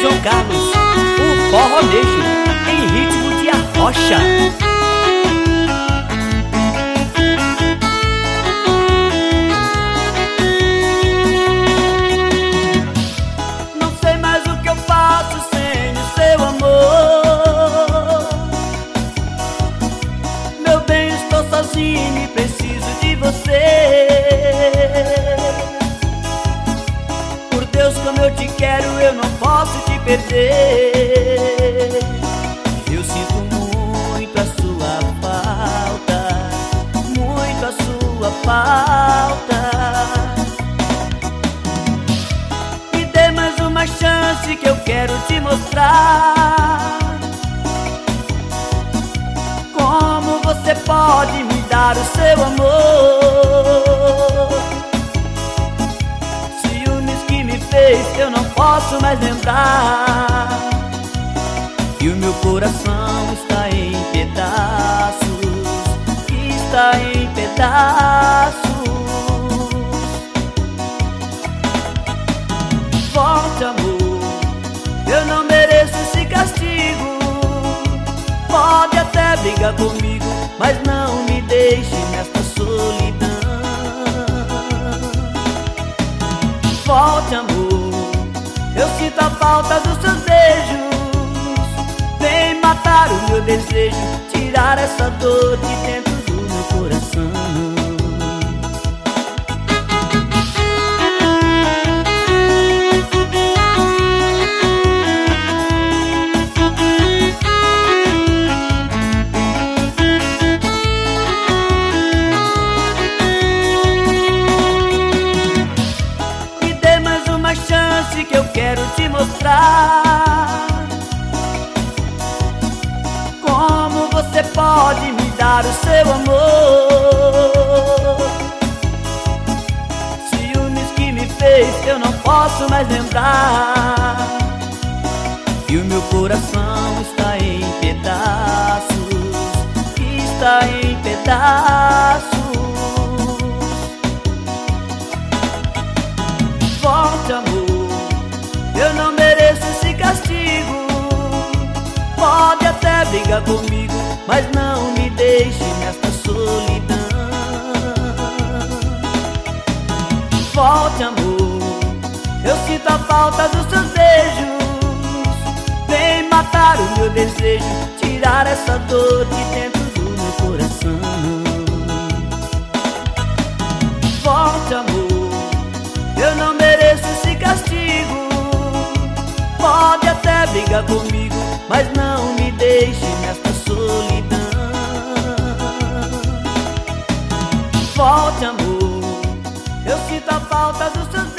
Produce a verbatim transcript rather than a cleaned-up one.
João Carlos, o forronejo em ritmo de arrocha. Não sei mais o que eu faço sem o seu amor. Meu bem, estou sozinho e preciso de você. Por Deus, como eu te quero, eu não posso te perder. Eu sinto muito a sua falta, muito a sua falta. Me dê mais uma chance que eu quero te mostrar como você pode me dar o seu amor. Ciúmes que me fez, eu não posso mais lembrar. E o meu coração está em pedaços, está em pedaços. Volte, amor, eu não mereço esse castigo. Pode até brigar comigo, mas não me deixe nesta solidão. Volte, amor, eu sinto a falta dos seus beijos. Vem matar o meu desejo, tirar essa dor de dentro do meu coração. Chance que eu quero te mostrar como você pode me dar o seu amor. Ciúmes que me fez, eu não posso mais lembrar. E o meu coração está em pedaços, está em pedaços. Volte, amor, eu não mereço esse castigo. Pode até brigar comigo, mas não me deixe nesta solidão. Volte, amor, eu sinto a falta dos seus beijos. Vem matar o meu desejo, tirar essa dor de dentro do meu coração. Volte, amor, eu não mereço esse castigo. Pode até brigar comigo, mas não me deixe nesta solidão. Volte, amor, eu sinto a falta dos seus